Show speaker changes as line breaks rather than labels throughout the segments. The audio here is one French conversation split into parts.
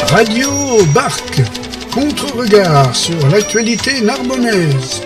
Radio Barque, contre-regard sur l'actualité narbonnaise.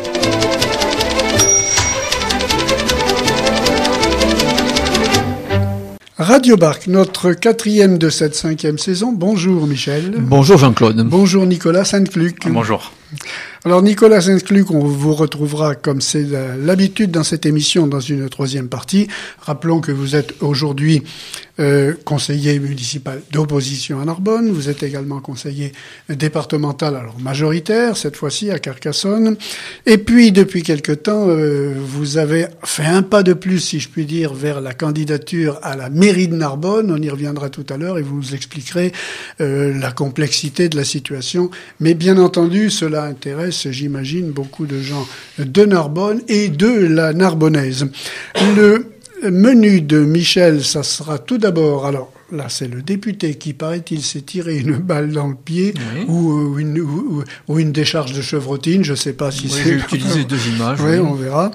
Radio Barque, notre 4e de cette 5e saison. Bonjour Michel.
Bonjour Jean-Claude.
Bonjour Nicolas Sainte-Cluc.
Bonjour.
Alors Nicolas Sainte-Cluc, on vous retrouvera comme c'est l'habitude dans cette émission dans une 3e partie. Rappelons que vous êtes aujourd'hui conseiller municipal d'opposition à Narbonne. Vous êtes également conseiller départemental, alors majoritaire cette fois-ci à Carcassonne. Et puis depuis quelque temps, vous avez fait un pas de plus, si je puis dire, vers la candidature à la mairie de Narbonne. On y reviendra tout à l'heure et vous nous expliquerez la complexité de la situation. Mais bien entendu, cela intéresse, j'imagine, beaucoup de gens de Narbonne et de la Narbonnaise. Le menu de Michel, ça sera tout d'abord, alors là c'est le député qui, paraît-il, s'est tiré une balle dans le pied, oui. ou une décharge de chevrotine, je ne sais pas si c'est...
J'ai utilisé 2 images.
Oui, on verra.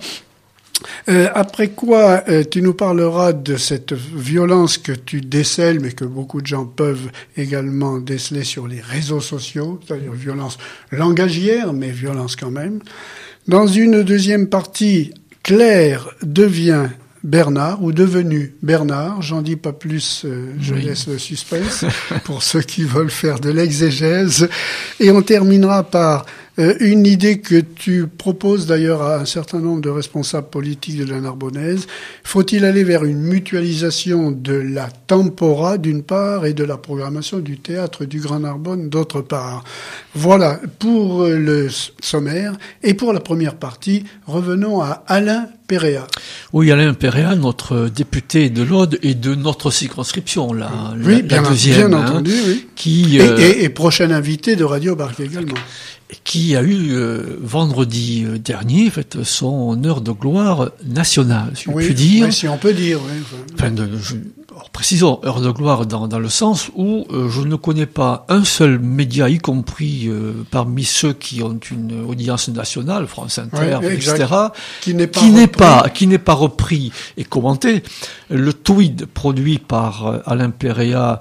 Après quoi, tu nous parleras de cette violence que tu décèles, mais que beaucoup de gens peuvent également déceler sur les réseaux sociaux, c'est-à-dire violence langagière, mais violence quand même. Dans une 2e partie, Claire devient Bernard, ou devenu Bernard, j'en dis pas plus, je laisse le suspense pour ceux qui veulent faire de l'exégèse. Et on terminera par une idée que tu proposes d'ailleurs à un certain nombre de responsables politiques de la Narbonnaise. Faut-il aller vers une mutualisation de la tempora d'une part et de la programmation du théâtre du Grand Narbonne d'autre part? Voilà pour le sommaire. Et pour la première partie, revenons à Alain Péréa.
Oui, Alain Péréa, notre député de l'Aude et de notre circonscription, la 2e,
bien entendu, oui.
Qui
et prochain invité de Radio Barque également.
Qui a eu vendredi dernier son heure de gloire nationale, si on peut dire.
Oui, si on peut dire. Oui.
Enfin, alors, précisons, heure de gloire dans le sens où je ne connais pas un seul média, y compris parmi ceux qui ont une audience nationale, France Inter, etc., qui n'est pas repris et commenté. Le tweet produit par Alain Péréa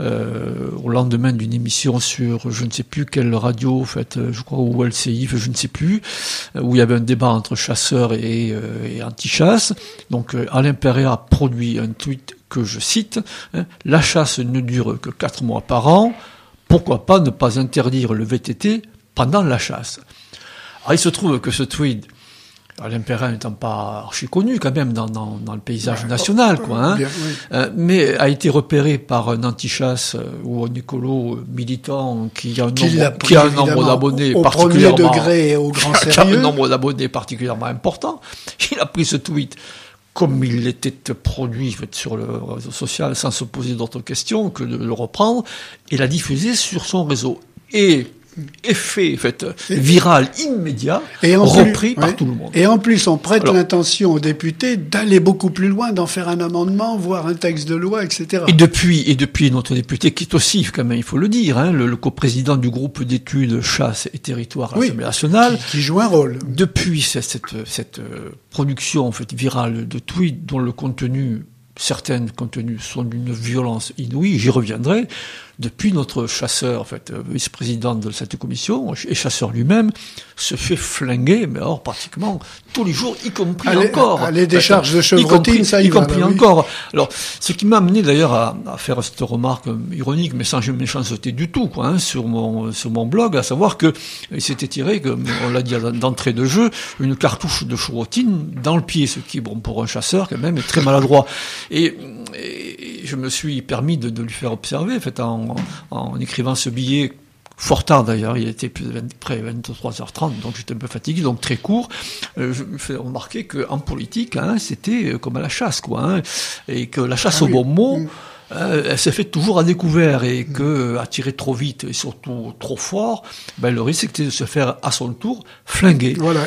au lendemain d'une émission sur je ne sais plus quelle radio, je crois, ou LCI, je ne sais plus, où il y avait un débat entre chasseurs et anti-chasse. Donc Alain Péréa produit un tweet que je cite, la chasse ne dure que 4 mois par an, pourquoi pas ne pas interdire le VTT pendant la chasse? Alors il se trouve que ce tweet, Alain Péréa n'étant pas archi connu quand même dans le paysage national, bien, mais a été repéré par un anti-chasse ou un écolo militant qui a un nombre d'abonnés particulièrement
au premier degré et au grand sérieux,
qui a un nombre d'abonnés particulièrement important. Il a pris ce tweet comme il était produit sur le réseau social sans se poser d'autres questions que de le reprendre et l'a diffusé sur son réseau. Et effet viral immédiat, repris par tout le monde.
Et en plus, on prête l'intention aux députés d'aller beaucoup plus loin, d'en faire un amendement, voire un texte de loi, etc.
Et depuis notre député, qui est aussi, quand même, il faut le dire, le coprésident du groupe d'études chasse et territoire à l'Assemblée nationale,
qui joue un rôle.
Depuis cette production virale de tweets dont le contenu, certains contenus sont d'une violence inouïe, j'y reviendrai. Depuis, notre chasseur, vice-président de cette commission, et chasseur lui-même, se fait flinguer, mais alors pratiquement tous les jours, y compris encore.
Les décharges de chevrotine, ça y va.
Y compris encore. Alors, ce qui m'a amené d'ailleurs à faire cette remarque ironique, mais sans méchanceté du tout, sur mon blog, à savoir que il s'était tiré, comme on l'a dit d'entrée de jeu, une cartouche de chevrotine dans le pied, ce qui, pour un chasseur, quand même, est très maladroit. Et je me suis permis de lui faire observer, en écrivant ce billet, fort tard d'ailleurs, il était près 23h30, donc j'étais un peu fatigué, donc très court. Je me fais remarquer qu'en politique, c'était comme à la chasse, et que la chasse au bon mot, elle s'est faite toujours à découvert, et que attirer trop vite et surtout trop fort, le risque c'était de se faire à son tour flinguer.
Voilà.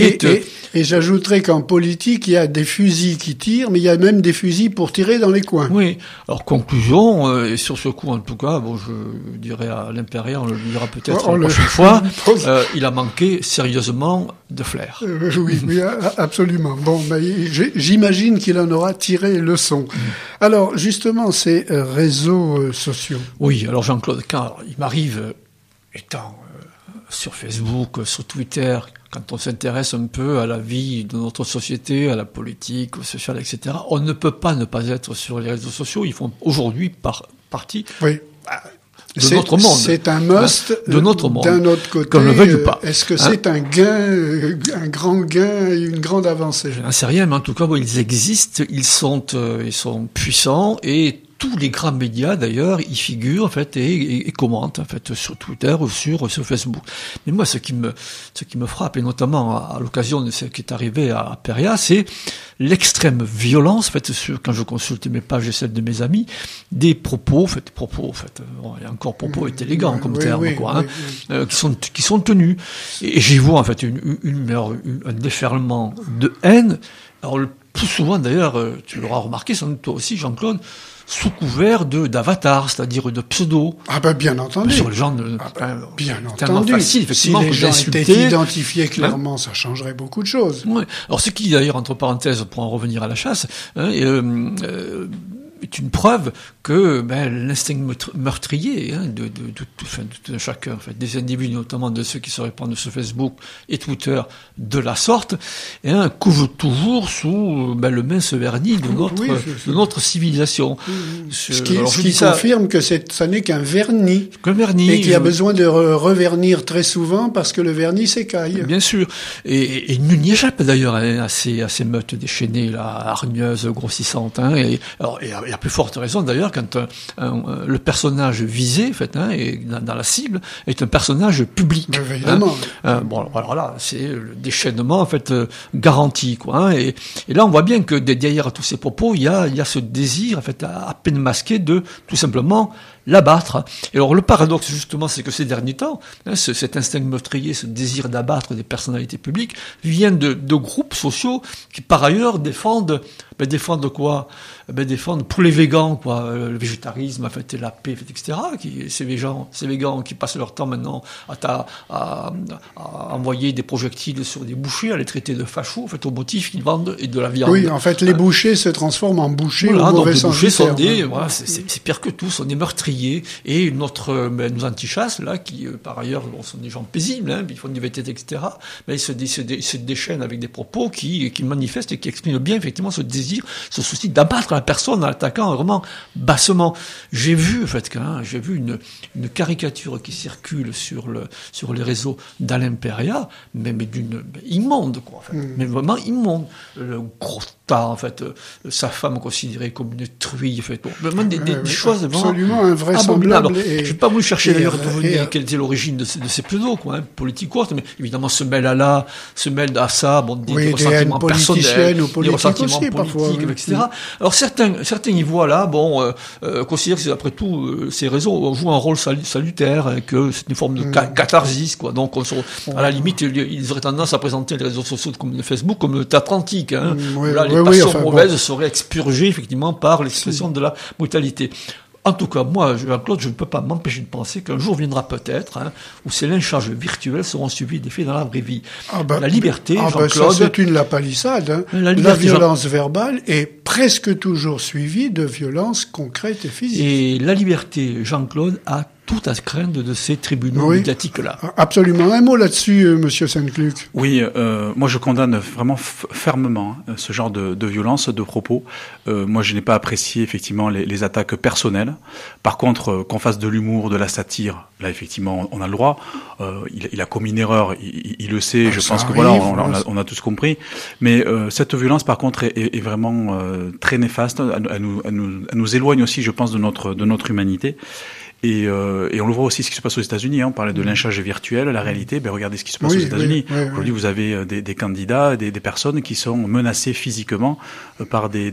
Et j'ajouterais qu'en politique, il y a des fusils qui tirent, mais il y a même des fusils pour tirer dans les coins.
Oui. Alors conclusion, et sur ce coup en tout cas, je dirais à Alain Péréa, on le dira peut-être la prochaine fois, il a manqué sérieusement de flair.
Oui, absolument. Bon, j'imagine qu'il en aura tiré leçon. Alors, justement, ces réseaux sociaux.
Oui, alors Jean-Claude, quand il m'arrive, étant sur Facebook, sur Twitter, quand on s'intéresse un peu à la vie de notre société, à la politique, au social, etc., on ne peut pas ne pas être sur les réseaux sociaux. Ils font aujourd'hui partie de notre monde.
C'est un must
de notre monde.
D'un autre côté,
qu'on ne veuille ou pas.
Est-ce que c'est un gain, un grand gain, une grande avancée?
Je n'en sais rien, mais en tout cas, ils existent, ils sont puissants, et tous les grands médias, d'ailleurs, y figurent, en fait, et commentent, en fait, sur Twitter ou sur Facebook. Mais moi, ce qui me frappe, et notamment à l'occasion de ce qui est arrivé à Péria, c'est l'extrême violence, en fait, quand je consulte mes pages et celles de mes amis, des propos, bon, il y a encore propos est élégant comme terme, qui sont tenus. Et j'y vois, en fait, un déferlement de haine. Alors, le plus souvent, d'ailleurs, tu l'auras remarqué, sans doute toi aussi, Jean-Claude, sous couvert d'avatars, c'est-à-dire de pseudo.
Ah ben bien entendu.
Sur les gens,
bien entendu.
Facile, effectivement,
si les gens étaient identifiés clairement, ça changerait beaucoup de choses.
Ouais. Alors ce qui, d'ailleurs, entre parenthèses, pour en revenir à la chasse, est une preuve que l'instinct meurtrier de chacun, en fait, des individus, notamment de ceux qui se répandent sur Facebook et Twitter de la sorte, couvre toujours sous le mince vernis de notre civilisation.
Ce qui confirme que ça n'est qu'un vernis. Et qu'il y a besoin de revernir très souvent parce que le vernis s'écaille.
Bien sûr. Et nul n'y échappe d'ailleurs à ces meutes déchaînées, là, hargneuses, grossissantes. Et à plus forte raison d'ailleurs quand le personnage visé, en fait, et dans la cible, est un personnage public.
Évidemment.
Bon, alors là, c'est le déchaînement, en fait, garanti, quoi. Et là, on voit bien que derrière tous ces propos, il y a ce désir, en fait, à peine masqué de tout simplement l'abattre. Et alors le paradoxe justement, c'est que ces derniers temps, cet instinct meurtrier, ce désir d'abattre des personnalités publiques, vient de groupes sociaux qui par ailleurs défendent quoi? Défendent pour les végans, quoi, le végétarisme, en fait, et la paix, etc. Ces végans qui passent leur temps maintenant à envoyer des projectiles sur des bouchers, à les traiter de fachos, en fait, au motif qu'ils vendent et de la viande.
Oui, en fait, les bouchers se transforment en bouchers au mauvais sens du terme.
C'est pire que tout, sont des meurtriers. Et nos antichasses, là, qui, par ailleurs, sont des gens paisibles, ils font du VTT, etc., ils se déchaînent avec des propos qui manifestent et qui expriment bien, effectivement, ce désir, ce souci d'abattre la personne en l'attaquant vraiment bassement. J'ai vu, en fait, une caricature qui circule sur les réseaux d'Alain Péria, mais d'une immonde, quoi, en fait. Mais vraiment immonde. Le gros tas, en fait, sa femme considérée comme une truie, en fait. Vraiment des choses vraiment
absolument invraisemblables.
Je n'ai pas voulu chercher d'ailleurs quelle était l'origine de ces pseudos, quoi, politiques, mais évidemment se mêle à ça, des ressentiments personnels, des ressentiments politiques, etc. Alors certains y voient là, considèrent que après tout, ces réseaux jouent un rôle salutaire, et que c'est une forme de catharsis, quoi. Donc à la limite, ils auraient tendance à présenter les réseaux sociaux comme le Facebook comme le théâtre antique. Là, les passions mauvaises seraient expurgées effectivement par l'expression de la brutalité. En tout cas, moi, Jean-Claude, je ne peux pas m'empêcher de penser qu'un jour viendra peut-être où ces lynchages virtuels seront suivis des faits dans la vraie vie. La liberté, Jean-Claude...
ça, c'est une lapalissade. La violence verbale est presque toujours suivie de violences concrètes et physiques.
Et la liberté, Jean-Claude, a tout à craindre de ces tribunaux médiatiques-là.
Absolument. Un mot là-dessus, Monsieur Saint-Cluc.
Oui, moi je condamne vraiment fermement ce genre de violence, de propos. Moi je n'ai pas apprécié effectivement les attaques personnelles. Par contre, qu'on fasse de l'humour, de la satire, là effectivement on a le droit. Il a commis une erreur, il le sait. Je pense que on a tous compris. Mais cette violence par contre est vraiment très néfaste. Elle nous éloigne aussi, je pense, de notre humanité. Et on le voit aussi ce qui se passe aux États-Unis. On parlait de lynchage virtuel. La réalité, regardez ce qui se passe aux États-Unis. Aujourd'hui, vous avez des candidats, des personnes qui sont menacées physiquement par des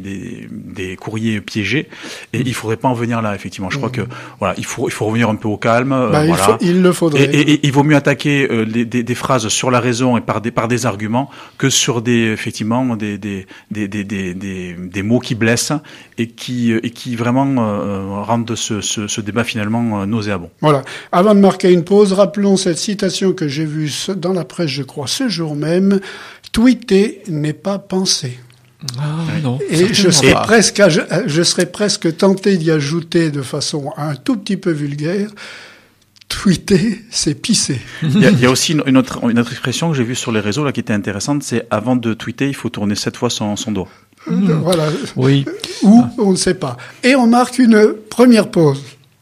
courriers piégés. Et il faudrait pas en venir là, effectivement. Je crois que il faut revenir un peu au calme.
Il le faudrait.
Et il vaut mieux attaquer des phrases sur la raison et par des arguments que sur des mots qui blessent et qui vraiment rendent ce débat finalement nauséabond.
Voilà. Avant de marquer une pause, rappelons cette citation que j'ai vue dans la presse, je crois, ce jour même. Tweeter n'est pas penser.
Non,
et je serais presque tenté d'y ajouter de façon un tout petit peu vulgaire. Tweeter, c'est pisser.
Il y a aussi une autre expression que j'ai vue sur les réseaux là qui était intéressante, c'est avant de tweeter, il faut tourner 7 fois son doigt.
Voilà.
Oui.
Ou on ne sait pas. Et on marque une première pause.